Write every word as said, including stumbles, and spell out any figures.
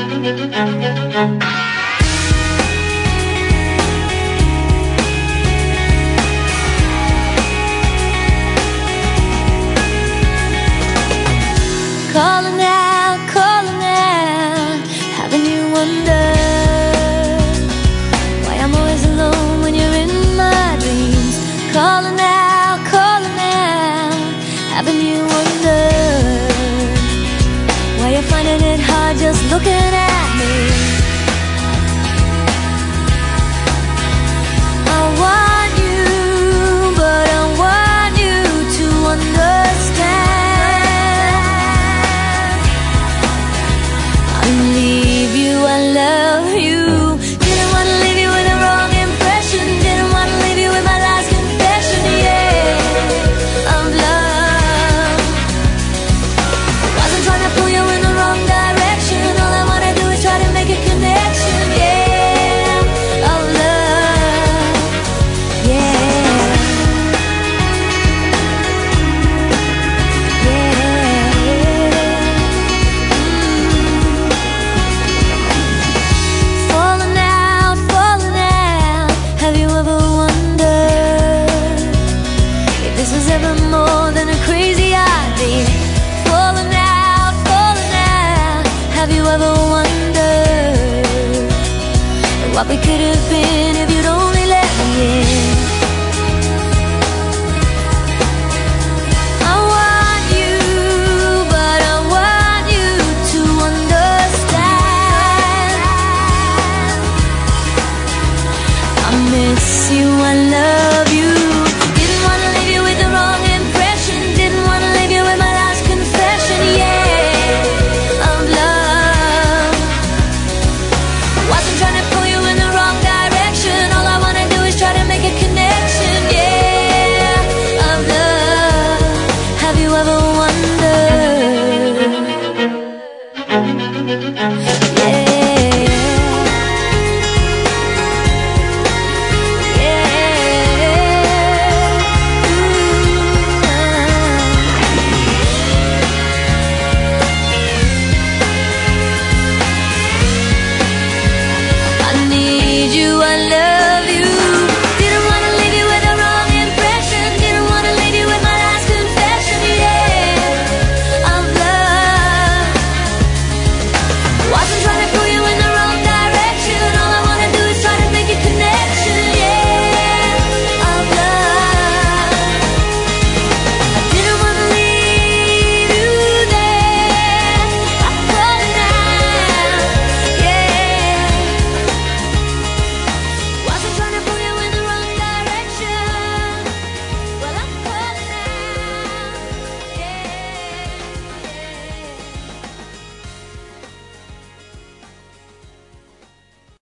Calling out, calling out, having you wonder why I'm always alone when you're in my dreams. Calling out, calling out, having you wonder why you're finding it hard just looking at me. I want you, but I want you to understand. Leave you, I love you. Didn't wanna leave you with a wrong impression. Didn't wanna leave you with my last confession, yeah, of love. Wasn't trying to pull you in the wrong direction. All I wanna do is try to make a connection, yeah, of love, yeah. Ever more than a crazy idea. Falling out, falling out. Have you ever wondered what we could have been?